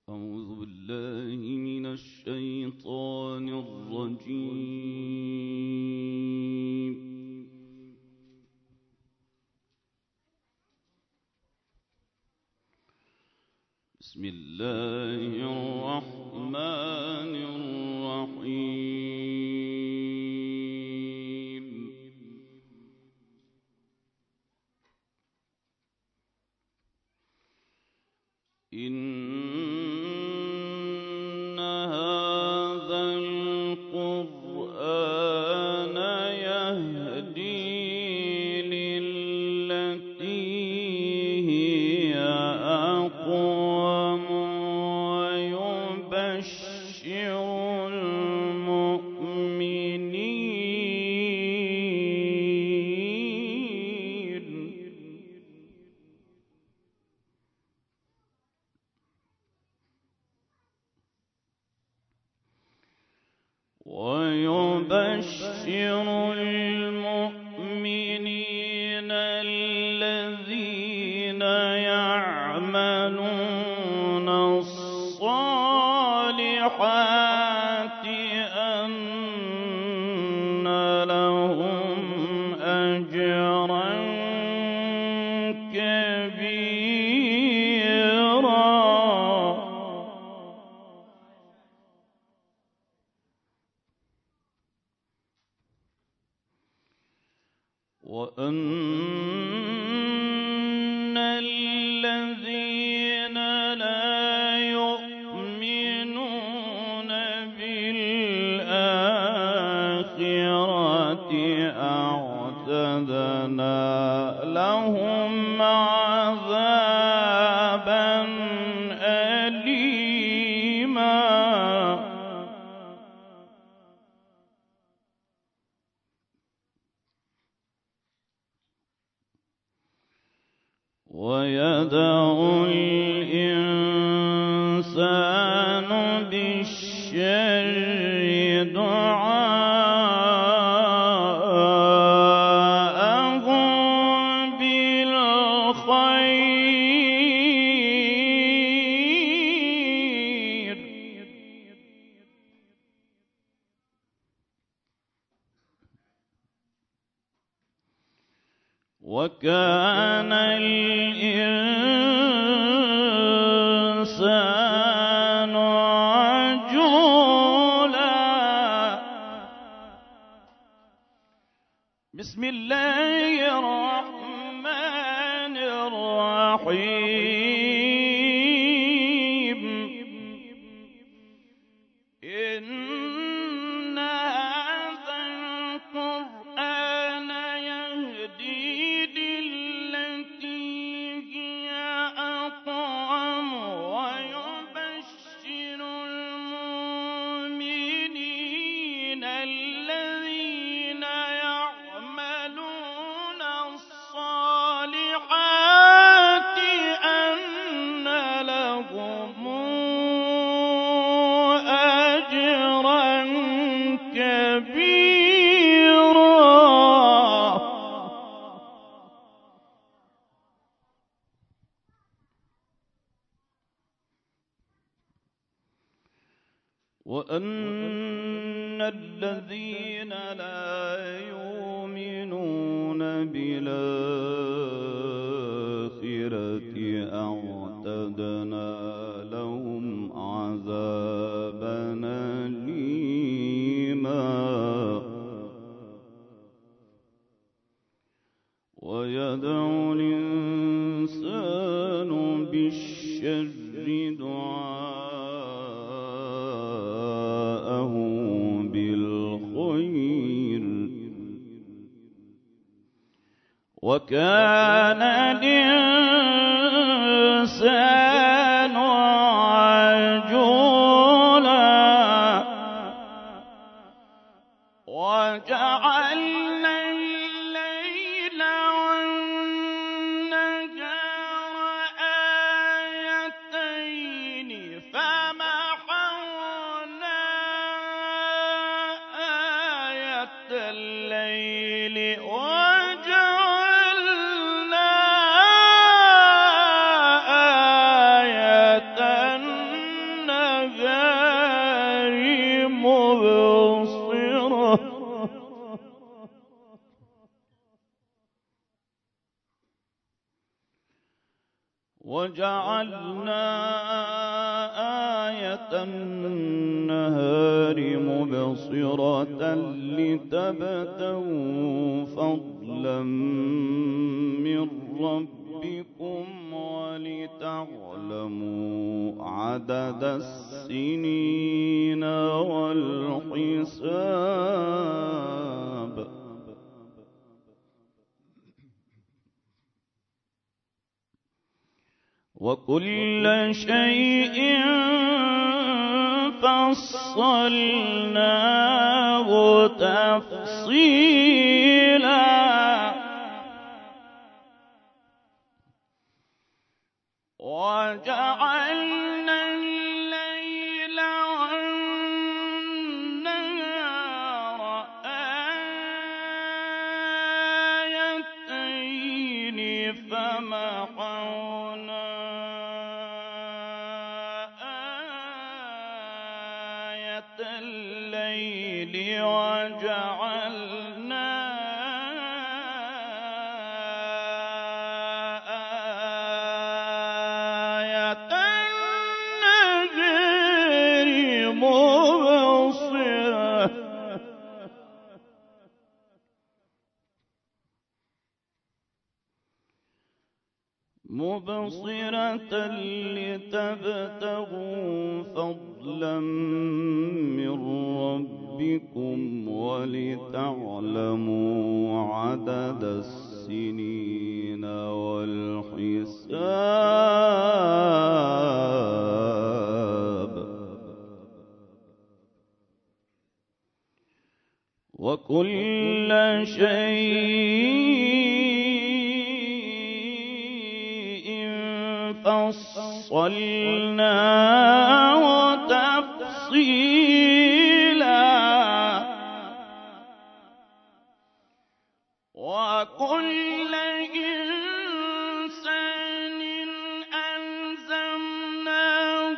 أعوذ بالله من الشيطان الرجيم. بسم الله الرحمن الرحيم. إن هذا القرآن يهدي للتي هي أقوم ويبشر المؤمنين الذين يعملون الصالحات أن لهم أجرا كبيرا. وأن الذين لا يؤمنون بالآخرة أعتدنا لهم عذابا أليما. ويدعو الإنسان بالشر دعاءه بالخير. وكان الإنسان عجولا. بسم الله الرحمن الرحيم. إن هذا القرآن يهدي ويبشر المؤمنين الذين يعملون الصالحات أن لهم أجرا كبيرا. وأن الذين لا يؤمنون بالآخرة أعتدنا لهم عذابا أليما. ويدعو الإنسان بالشر دعاءه بالخير. وكان الإنسان عجولا. وجعلنا الليل والنهار آيتين فمحونا آية الليل وجعلنا النهار مبصرة لتبتغوا فضلا من ربكم ولتعلموا عدد السنين والحساب وكل شيء فصلناه تفصيلا وجعلنا الليل والنهار آيتين فمحونا آية الليل وجعلنا مبصرة لتبتغوا فضلا من ربكم ولتعلموا عدد السنين والحساب وكل شيء فصلناه تفصيلا وكل إنسان ألزمناه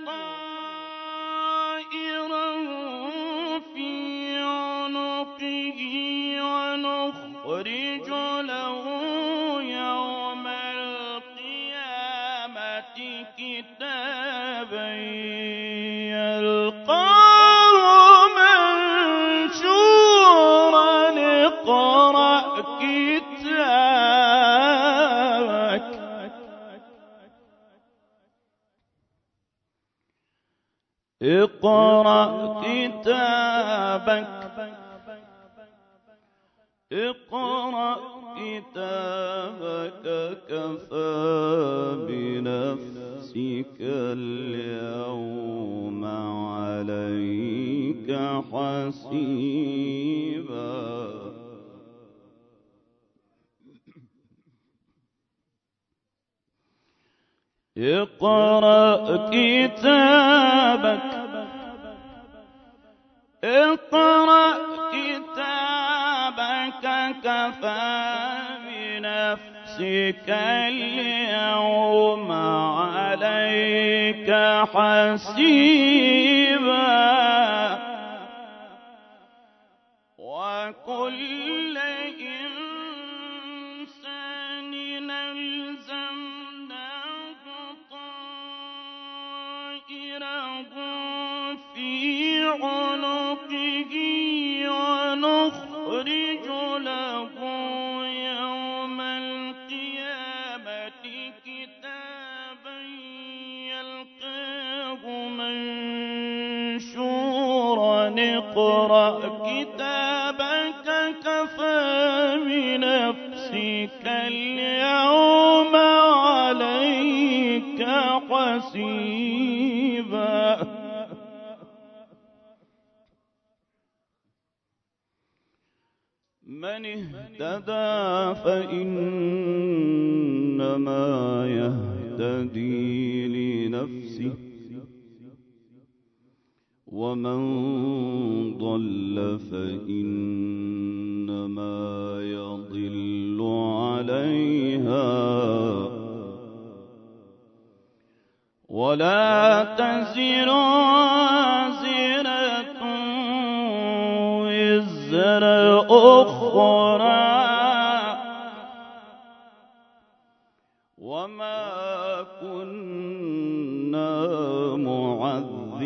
طائره في عنقه ونخرج له يوم القيامة كتابا يلقاه منشورا اقرأ كتابك اقرأ كتابك اقرأ كتابك كفى بنفسك اليوم عليك حسيبا اقرأ كتابك اقرأ كتابك كفى بنفسك اليوم عليك حسيبا وكل إنسان ألزمناه طائره في عنقه ونخرج له يوم القيامة كتابا يلقاه منشورا اقرأ كتابك كفى بنفسك اليوم عليك حسيبا من اهتدى فإنما يهتدي لنفسه ومن ضل فإنما يضل عليها ولا تزر وازرة وزر أخرى وما كنا معذبين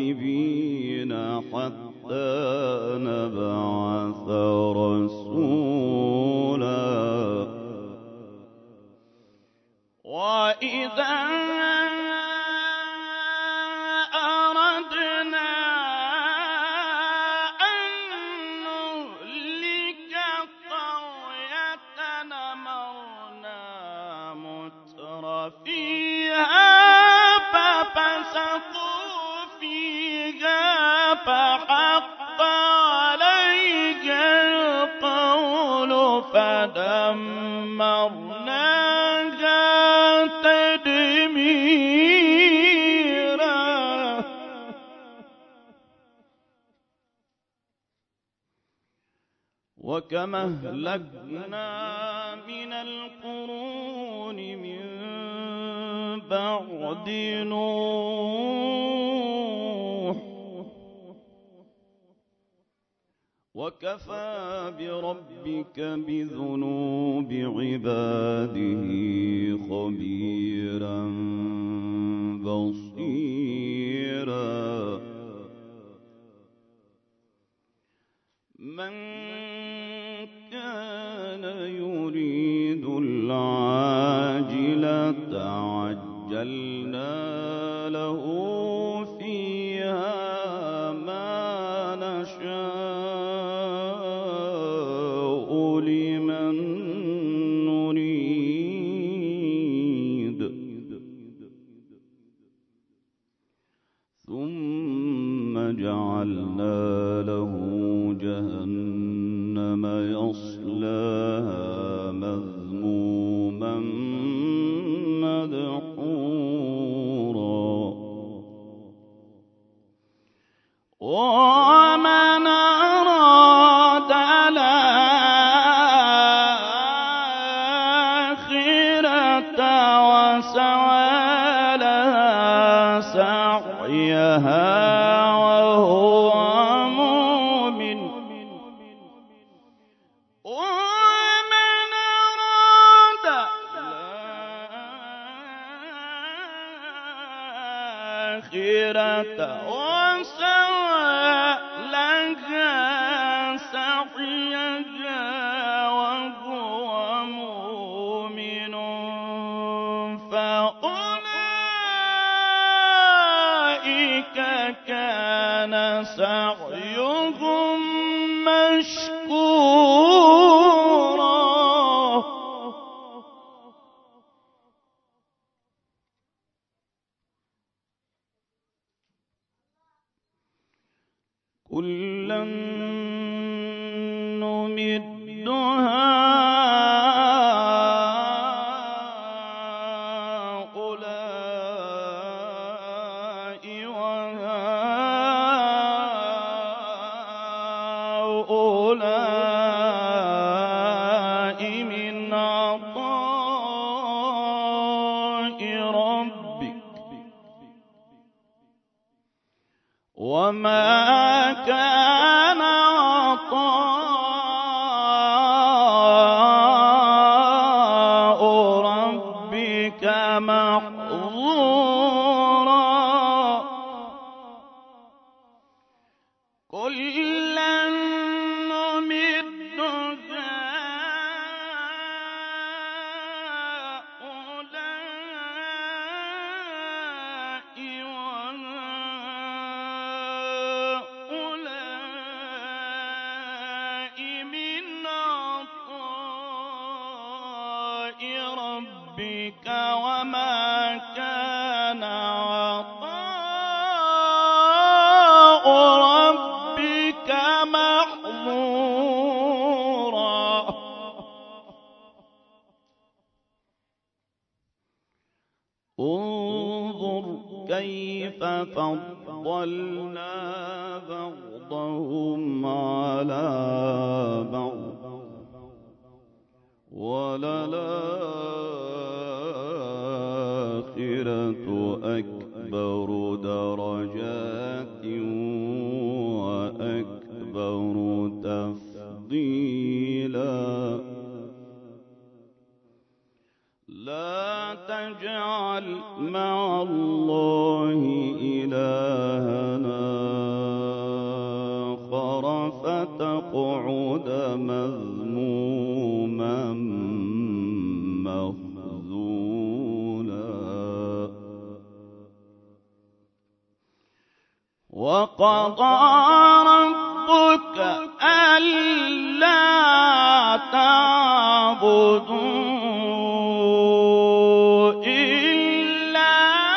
حتى نبعث رسولا وإذا أردنا أن نهلك قرية أمرنا مترفيها ففسقوا فيها فحق عليها القول فدمرناها تدميرا. وكما أهلكنا من القرون من بعد نوح وكفى بربك بذنوب عباده خبيرا بصيرا. من كان يريد العاجلة عجلنا له فيها ما نشاء لمن نريد ثم جعلنا له جهنم يصلاها مذموما مدحورا. ومن أراد الآخرة وسعى لها سعيها وهو مؤمن ومن أراد الآخرة وسعى لها سعيها وهو مؤمن فأولئك كان سعيهم مشكورا. كلا نمد هؤلاء وهؤلاء من عطاء ربك وما كان عطاء ربك محظورا. كلا نمد هؤلاء وهؤلاء من عطاء ربك وما كان عطاء ربك محظورا. انظر كيف فضلنا بعضهم على بعض وللآخرة أكبر درجات وأكبر تفضيلا. لا تجعل مع الله إلهنا فاقعد مذموما مخذولا. وقضى ربك ألا تعبدوا إلا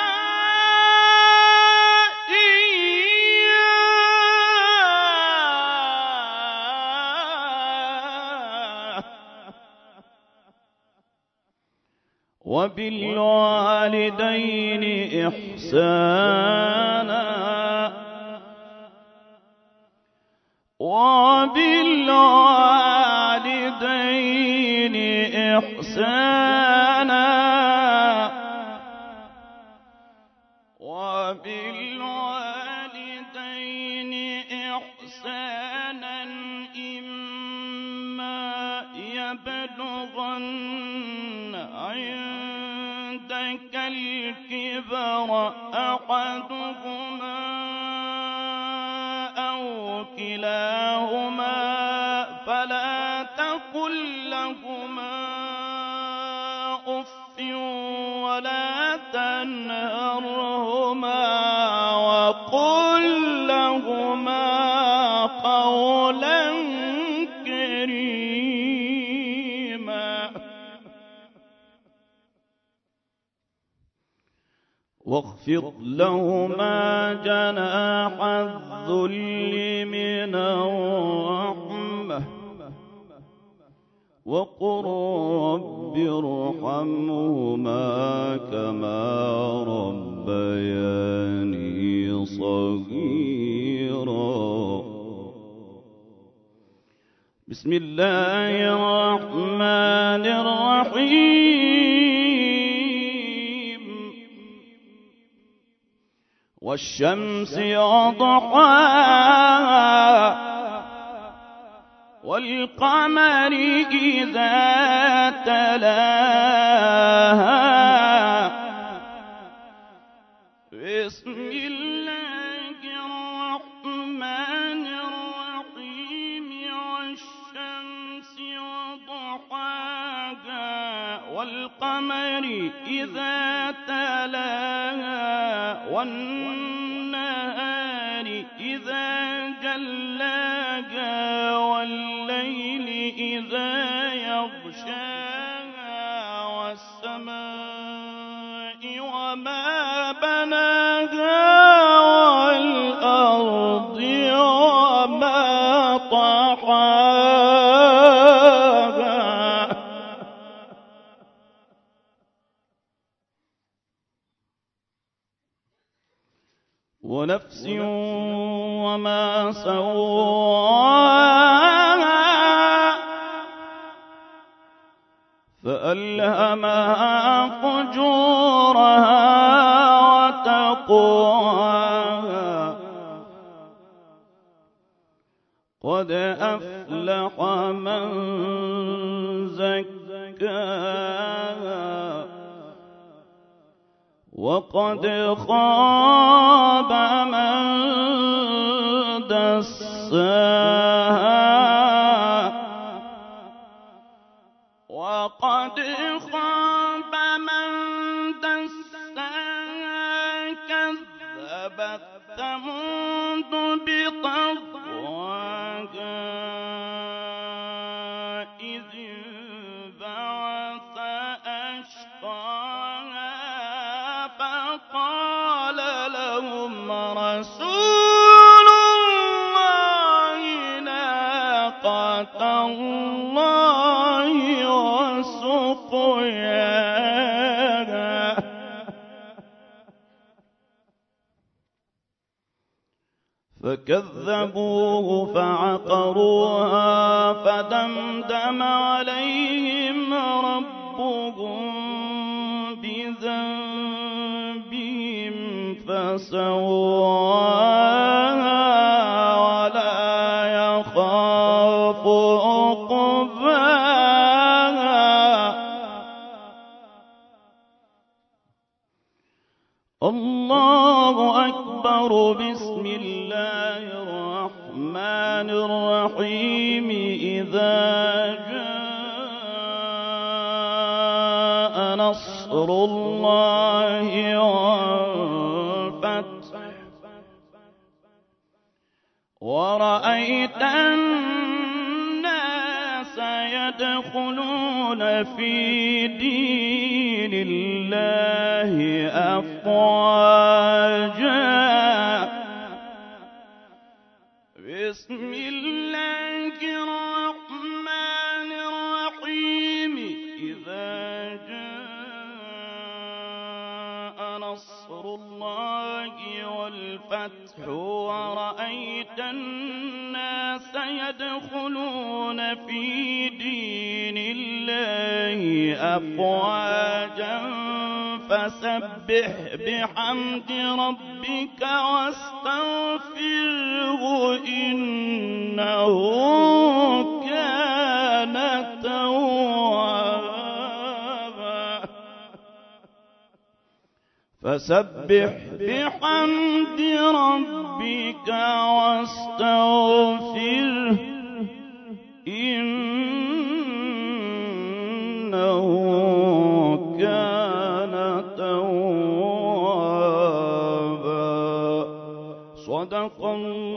إياه وبالوالدين إحسانا وبالوالدين إحسانا وبالوالدين إحسانا إما يبلغن عندك الكبر أحدهما أو كلاهما فلا تقل لهما أف ولا تنهرهما وقل لهما قولا كريما. واخفض لهما جناح الذل من الرحمة وقل رب ارحمهما كما ربياني صغيرا. بسم الله الرحمن الرحيم. والشمس وضحاها والقمر إذا تلاها. بسم الله الرحمن الرحيم. والشمس وضحاها والقمر إذا تلاها والنهار إذا جلاها والليل إذا يغشاها والسماء وما بناها والأرض وما طحاها. ونفس وما سواها فألهمها فجورها وتقواها. قد أفلح من زكاها وقد خاب من دساها. وقد خاب من دساها. كذبت ثمود بطغواها إذ انبعث أشقاها فقال لهم رسول الله ناقة الله وسقياها. فكذبوه فعقروها فدمدم عليهم ربهم بذنبهم فسواها ولا يخاف عقباها. الله الله أكبر. بسم الله الرحمن الرحيم. إذا جاء نصر الله والفتح ورأيت الناس يدخلون في دين الله أفواجا. بسم الله الرحمن الرحيم. إذا جاء نصر الله والفتح ورأيت الناس يدخلون في دين الله أفواجا فسبح بحمد ربك واستغفره إنه كان توابا. فسبح بحمد ربك واستغفره إنه كان توابا. صدق الله